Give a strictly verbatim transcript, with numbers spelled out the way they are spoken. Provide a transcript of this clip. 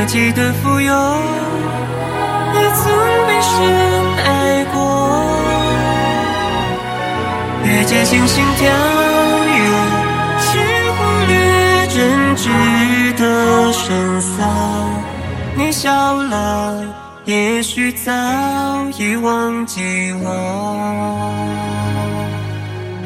还记得富有，你曾被深爱过。越接近心跳，越是忽略真挚的声骚。你笑了，也许早已忘记我。